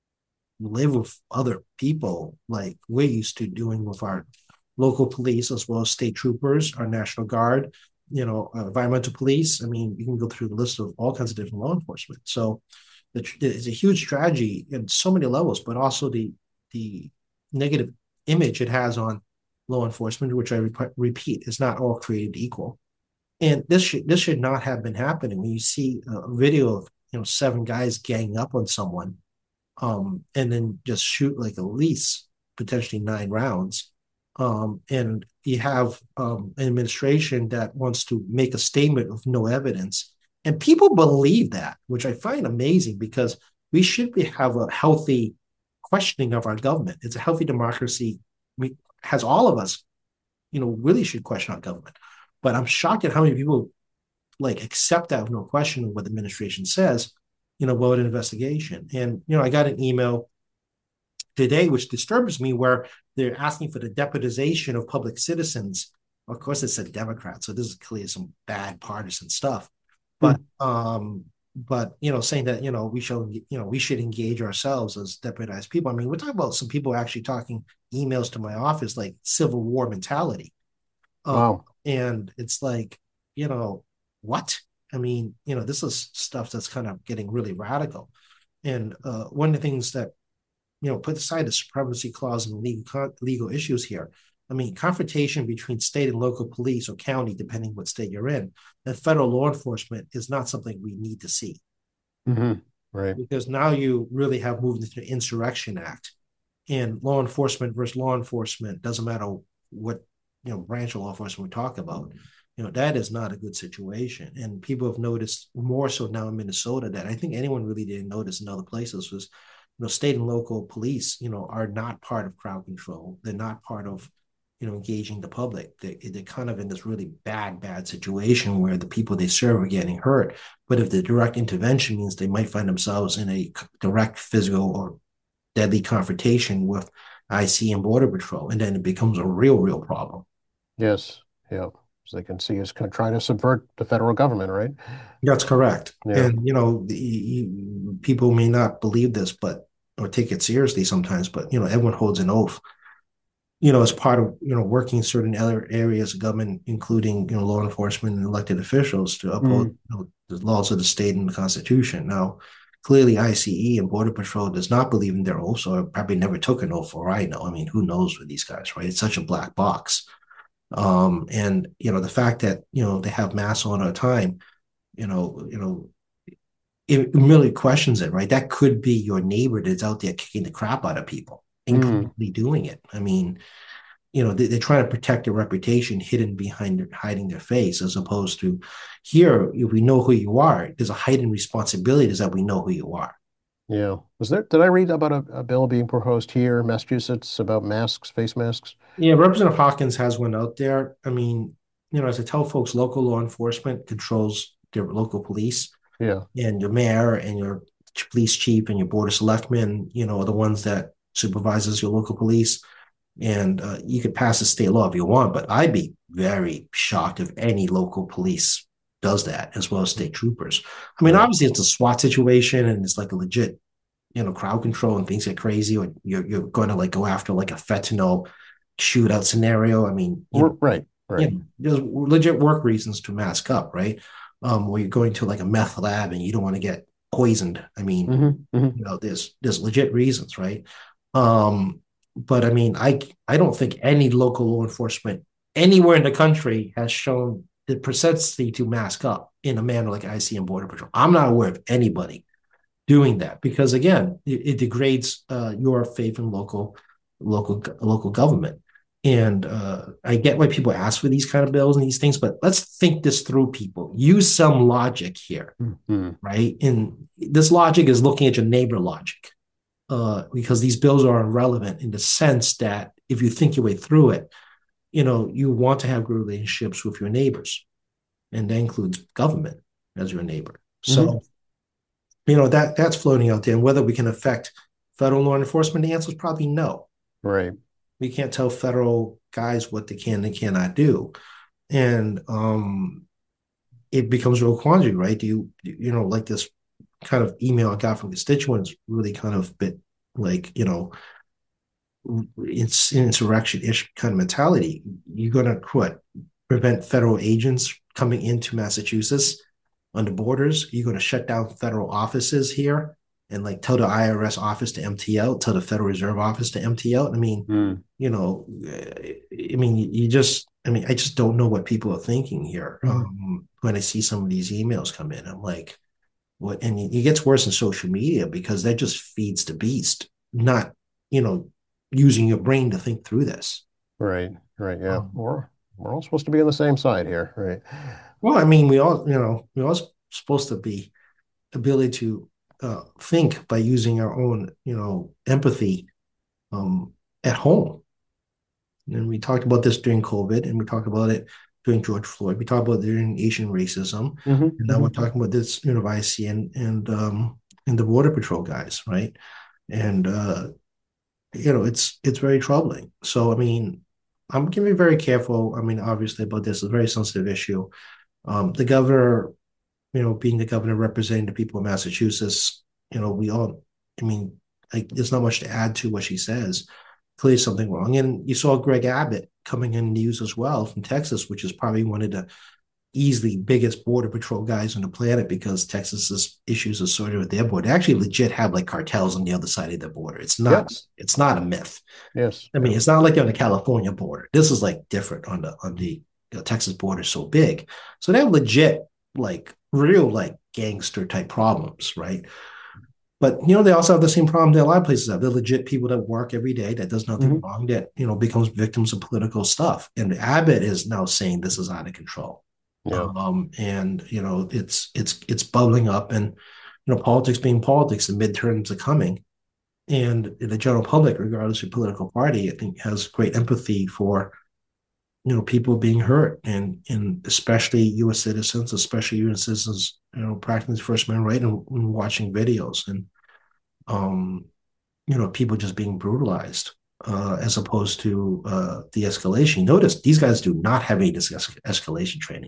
live with other people like we're used to doing with our local police as well as state troopers, our National Guard, you know, uh, environmental police. I mean, you can go through the list of all kinds of different law enforcement. So it's a huge tragedy in so many levels, but also the the negative image it has on law enforcement, which I re- repeat is not all created equal. And this should this should not have been happening. When you see a video of you know seven guys ganging up on someone, um, and then just shoot like at least potentially nine rounds, um, and you have um, an administration that wants to make a statement with no evidence, and people believe that, which I find amazing because we should be, have a healthy questioning of our government. It's a healthy democracy. We has all of us, you know, really should question our government. But I'm shocked at how many people like accept that with no question of what the administration says, you know, about an investigation. And, you know, I got an email today, which disturbs me, where they're asking for the deputization of public citizens. Of course, it's a Democrat, so this is clearly some bad partisan stuff. But, Mm. um, but you know, saying that you know we should you know we should engage ourselves as deputized people. I mean, we're talking about some people actually talking emails to my office like Civil War mentality. Um, Wow. and it's like, you know, what? I mean, you know, this is stuff that's kind of getting really radical. And uh, one of the things that, you know, put aside the supremacy clause and legal legal issues here. I mean, confrontation between state and local police or county, depending what state you're in, and federal law enforcement is not something we need to see. Mm-hmm. Right. Because now you really have moved into the Insurrection Act, and law enforcement versus law enforcement, doesn't matter what, you know, branch of law enforcement we talk about. You know, that is not a good situation. And people have noticed more so now in Minnesota that I think anyone really didn't notice in other places was, you know, state and local police, you know, are not part of crowd control. They're not part of, you know, engaging the public. They, they're kind of in this really bad, bad situation where the people they serve are getting hurt. But if the direct intervention means they might find themselves in a direct physical or deadly confrontation with I C and Border Patrol, and then it becomes a real, real problem. Yes. Yeah. So they can see us kind of trying to subvert the federal government, right? That's correct. Yeah. And, you know, the, people may not believe this, but, or take it seriously sometimes, but, you know, everyone holds an oath, you know, as part of, you know, working in certain other areas of government, including, you know, law enforcement and elected officials to uphold mm. you know, the laws of the state and the Constitution. Now, clearly I C E and Border Patrol does not believe in their oaths, or probably never took an oath, for I know. I mean, who knows with these guys, right? It's such a black box. Um, and, you know, the fact that, you know, they have masks on at a time, you know, you know, it really questions it, right? That could be your neighbor that's out there kicking the crap out of people and mm. clearly doing it. I mean, you know, they, they're trying to protect their reputation hidden behind their, hiding their face, as opposed to here, if we know who you are, there's a heightened responsibility is that we know who you are. Yeah. Was there, did I read about a, a bill being proposed here in Massachusetts about masks, face masks? Yeah, Representative Hawkins has one out there. I mean, you know, as I tell folks, local law enforcement controls their local police. Yeah. And your mayor and your police chief and your board of selectmen, you know, are the ones that supervises your local police. And uh, you could pass a state law if you want, but I'd be very shocked if any local police does that, as well as state troopers. I mean, right. Obviously it's a SWAT situation and it's like a legit, you know, crowd control and things get crazy, or you're, you're going to like go after like a fentanyl shootout scenario. I mean, you know, right, right. You know, there's legit work reasons to mask up, right? Um, where you're going to like a meth lab and you don't want to get poisoned. I mean, mm-hmm, mm-hmm. you know, there's there's legit reasons, right? Um, but I mean, I I don't think any local law enforcement anywhere in the country has shown the propensity to mask up in a manner like I C and Border Patrol. I'm not aware of anybody doing that because, again, it, it degrades uh, your faith in local local local government. And uh, I get why people ask for these kind of bills and these things, but let's think this through, people. Use some logic here, mm-hmm. right? And this logic is looking at your neighbor logic, uh, because these bills are irrelevant in the sense that if you think your way through it, you know, you want to have good relationships with your neighbors, and that includes government as your neighbor. So, mm-hmm. you know, that that's floating out there. And whether we can affect federal law enforcement, the answer is probably no. Right. We can't tell federal guys what they can and cannot do. And um, it becomes a real quandary, right? Do you, you know, like this kind of email I got from constituents really kind of bit like, you know, it's insurrection-ish kind of mentality. You're going to, what, prevent federal agents coming into Massachusetts on the borders? You're going to shut down federal offices here? And like tell the I R S office to empty out, tell the Federal Reserve office to empty out. I mean, mm. you know, I mean, you just, I mean, I just don't know what people are thinking here. Mm. Um, when I see some of these emails come in, I'm like, what? And it gets worse in social media because that just feeds the beast, not, you know, using your brain to think through this. Right, right, yeah. Um, we're, we're all supposed to be on the same side here, right? Well, I mean, we all, you know, we're all supposed to be ability to Uh, think by using our own, you know, empathy um, at home. And we talked about this during COVID, and we talked about it during George Floyd. We talked about it during Asian racism, mm-hmm. and now mm-hmm. we're talking about this, you know, I C and and um, and the Border Patrol guys, right? And uh, you know, it's it's very troubling. So, I mean, I'm going to be very careful. I mean, obviously, about this, it's a very sensitive issue. Um, the governor. You know, being the governor representing the people of Massachusetts, you know, we all, I mean, like, there's not much to add to what she says. Clearly something wrong. And you saw Greg Abbott coming in news as well from Texas, which is probably one of the easily biggest border patrol guys on the planet because Texas's issues associated with their border. They actually legit have like cartels on the other side of the border. It's not Yes. it's not a myth. Yes. I mean, Yeah. it's not like on the California border. This is like different on the on the you know, Texas border so big. So they have legit like real like gangster type problems, right? But you know, they also have the same problem that a lot of places have. They're legit people that work every day that does nothing Hmm. wrong, that you know becomes victims of political stuff. And Abbott is now saying this is out of control. Yeah. Um, and you know, it's it's it's bubbling up, and you know, politics being politics, the midterms are coming, and the general public, regardless of political party, I think has great empathy for you know people being hurt, and and especially U S citizens, especially U S citizens, you know, practicing First Amendment right and, and watching videos, and um, you know, people just being brutalized. Uh, as opposed to uh, de-escalation. Notice these guys do not have any escalation training.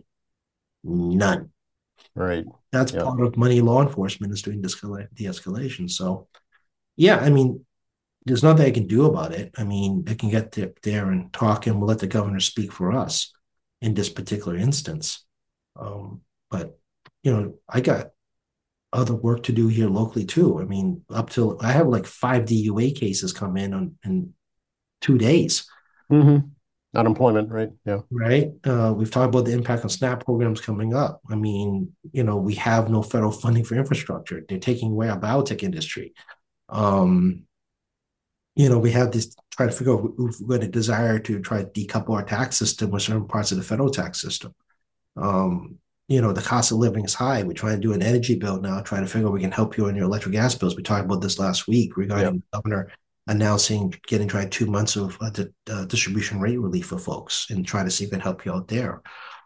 None. Right. That's Yeah. part of money law enforcement is doing de-escalation. So yeah, I mean, there's nothing I can do about it. I mean, I can get there and talk, and we'll let the governor speak for us in this particular instance. Um, but you know, I got other work to do here locally too. I mean, up till I have like five D U A cases come in on in two days. Hmm. Unemployment, right? Yeah. Right. Uh, we've talked about the impact on SNAP programs coming up. I mean, you know, we have no federal funding for infrastructure. They're taking away our biotech industry. Um, you know, we have this try to figure out if we're going to desire to try to decouple our tax system with certain parts of the federal tax system. Um, you know, the cost of living is high. We're trying to do an energy bill now, trying to figure out we can help you on your electric gas bills. We talked about this last week Yeah. regarding the governor announcing getting tried two months of uh, di- uh, distribution rate relief for folks and try to see if it can help you out there.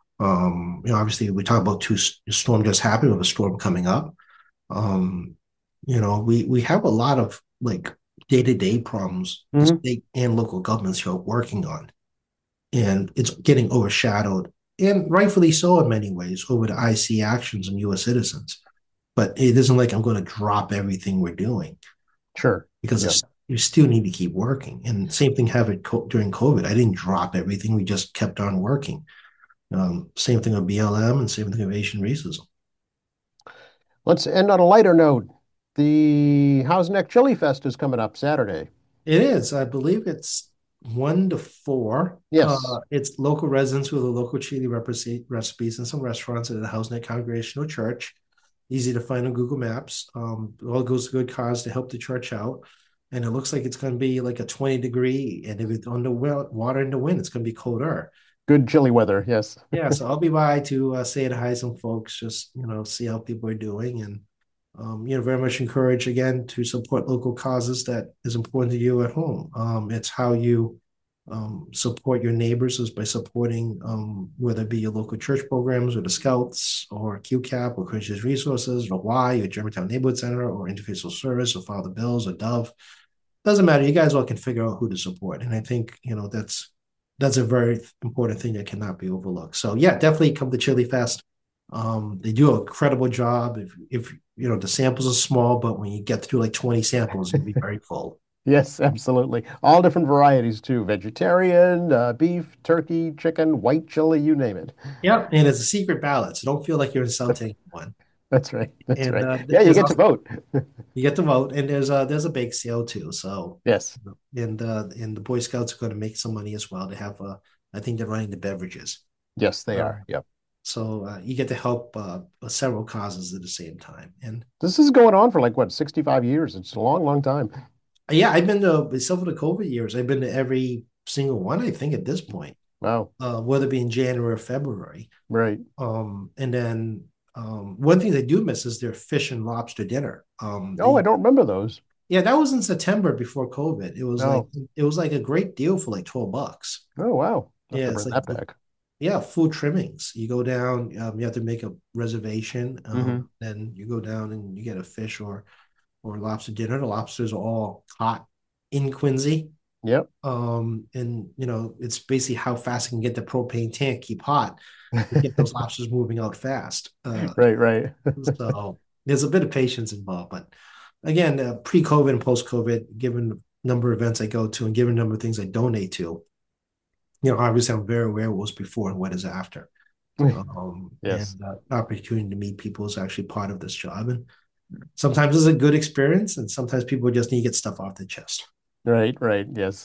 Um, you know, obviously we talk about two storm just happened with a storm coming up. Um, you know, we we have a lot of like day to day problems the Hmm. state and local governments are working on, and it's getting overshadowed, and rightfully so in many ways, over the I C actions on U S citizens. But it isn't like I'm going to drop everything we're doing Sure. because Yeah. it's, you still need to keep working. And same thing happened during COVID. I didn't drop everything; we just kept on working. Um, same thing with B L M, and same thing with Asian racism. Let's end on a lighter note. The House Neck Chili Fest is coming up Saturday. It is. I believe it's one to four. Yes. Uh, it's local residents with the local chili recipes and some restaurants at the House Neck Congregational Church. Easy to find on Google Maps. Um, all goes to good cause to help the church out. And it looks like it's going to be like a twenty degree. And if it's on the water in the wind, it's going to be colder. Good chilly weather. Yes. Yeah. So I'll be by to uh, say hi to some folks, just, you know, see how people are doing. And um, you know, very much encourage again to support local causes that is important to you at home. Um, it's how you um, support your neighbors is by supporting um, whether it be your local church programs or the Scouts or Q CAP or Christian Resources or Y or Germantown Neighborhood Center or Interfaith Service or Father Bills or Dove. Doesn't matter. You guys all can figure out who to support, and I think you know that's that's a very important thing that cannot be overlooked. So yeah, definitely come to Chili Fest. Um, they do an incredible job. If if you know the samples are small, but when you get through like twenty samples, you'll be very full. Yes, absolutely. All different varieties too. Vegetarian, uh, beef, turkey, chicken, white chili, you name it. Yep, and it's a secret ballot, so don't feel like you're insulting anyone. That's right. That's And right. uh, Yeah, you there's get to also vote. you get to vote, and there's a there's a bake sale too. So Yes. and uh, and the Boy Scouts are going to make some money as well. They have uh, I think they're running the beverages. Yes, they Uh, are. Yep. so uh, you get to help uh, several causes at the same time. And This is going on for like what, sixty-five years. It's a long, long time. yeah, I've been to except for the COVID years, I've been to every single one. I think at this point, Wow. uh, whether it be in January or February. Right. Um, and then um, one thing they do miss is their fish and lobster dinner. Um, Oh, I they, don't remember those. yeah, that was in September before COVID. It was like Oh. it was like a great deal for like twelve bucks. Oh, wow. I have Yeah, to it's bring like that back. yeah, food trimmings. You go down, um, you have to make a reservation. Um, Hmm. then you go down and you get a fish or or lobster dinner. The lobsters are all caught in Quincy. Yep. Um, and you know, it's basically how fast I can get the propane tank keep hot to get those lobsters moving out fast. Uh, Right, right. so there's a bit of patience involved, but again, uh, pre-COVID and post-COVID, given the number of events I go to and given the number of things I donate to, you know, obviously I'm very aware of what was before and what is after. Um, Yes. and uh, opportunity to meet people is actually part of this job. And sometimes it's a good experience, and sometimes people just need to get stuff off their chest. Right, right, yes.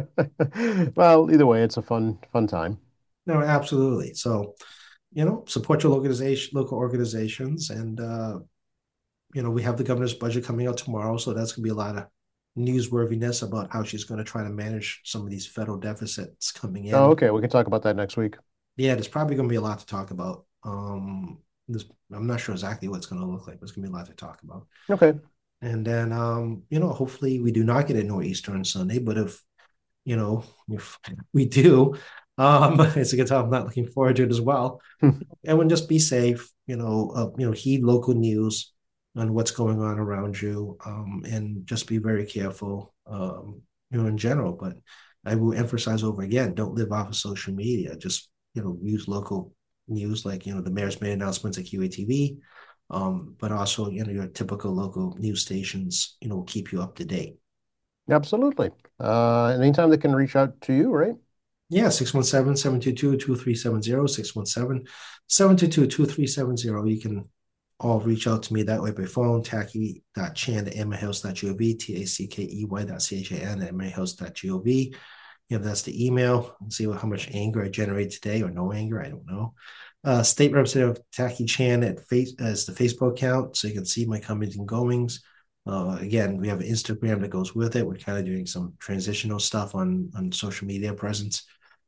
Well, either way, it's a fun, fun time. No, absolutely. So, you know, support your organization, local organizations, and uh, you know, we have the governor's budget coming out tomorrow, so that's going to be a lot of newsworthiness about how she's going to try to manage some of these federal deficits coming Oh, in. okay. We can talk about that next week. Yeah, there's probably going to be a lot to talk about. Um, this, I'm not sure exactly what it's going to look like, but it's going to be a lot to talk about. Okay. And then, um, you know, hopefully we do not get a nor'easter on Sunday, but if, you know, if we do, um, it's a good time. I'm not looking forward to it as well. Everyone just be safe, you know, uh, you know, heed local news on what's going on around you, um, and just be very careful, um, you know, in general. But I will emphasize over again, don't live off of social media. Just, you know, use local news like, you know, the mayor's made announcements at Q A T V, um, but also, you know, your typical local news stations, you know, keep you up to date. Absolutely. Uh, anytime they can reach out to you, right? Yeah, six one seven, seven two two, two three seven zero, six one seven, seven two two, two three seven zero. You can all reach out to me that way by phone, tackey.chan at emmahouse.gov, T A C K E Y dot C H A N at emmahouse.gov. Yeah, that's the email. Let's see what, how much anger I generate today or no anger. I don't know. Uh, State Representative Tacky Chan at face as the Facebook account, so you can see my comings and goings. Uh, again, we have an Instagram that goes with it. We're kind of doing some transitional stuff on on social media presence.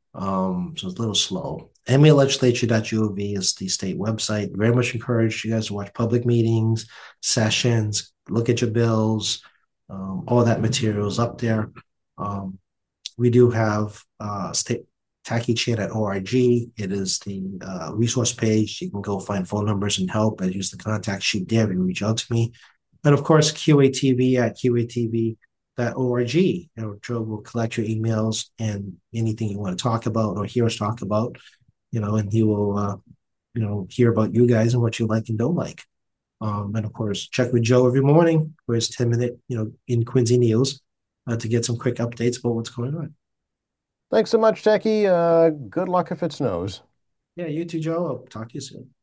Um, so it's a little slow. M A legislature dot gov is the state website. Very much encourage you guys to watch public meetings, sessions, look at your bills. Um, all that material is up there. Um, we do have uh, state Tacky Chan at org. It is the uh, resource page. You can go find phone numbers and help. I use the contact sheet there. You reach out to me. And of course, Q A T V at Q A T V dot org. You know, Joe will collect your emails and anything you want to talk about or hear us talk about, you know, and he will, uh, you know, hear about you guys and what you like and don't like. Um, and of course, check with Joe every morning for his ten minute, you know, in Quincy News uh, to get some quick updates about what's going on. Thanks so much, Jackie. Uh, good luck if it snows. Yeah, you too, Joe. I'll talk to you soon.